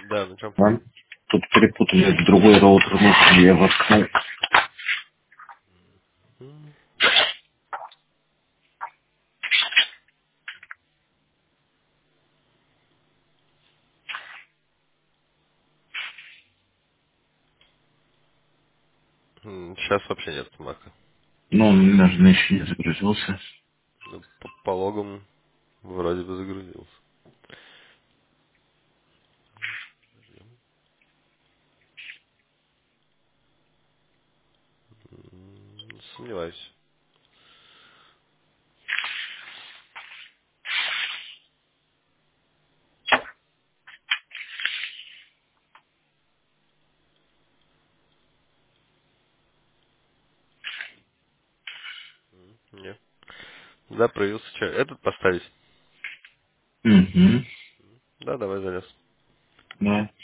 Да, на чем? Да? Тут перепутали другой роутер внутри, я воткнул. Сейчас вообще нет мака. Но он даже еще не загрузился. Ну, по логам вроде бы загрузился. Сомневаюсь. Нет. Да, проявился. Че, этот поставить? Угу. Да, давай залез. Да.